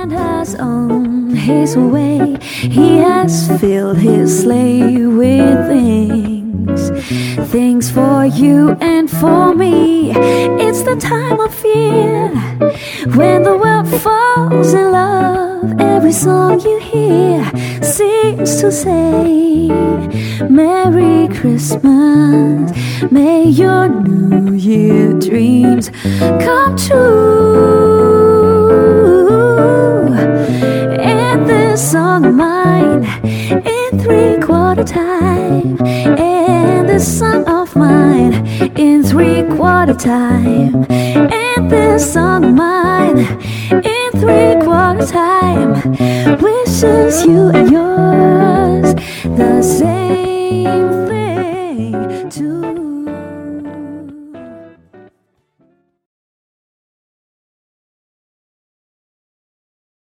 sent us on his way. He has filled his sleigh with things for you and for me. It's the time of year when the world falls in love. Every song you hear seems to say Merry Christmas. May your New Year dreams come true. And this song of mine in 3/4 time, and this song of mine in 3/4 time, and this song of mine in 3/4 time wishes you and yours the same thing.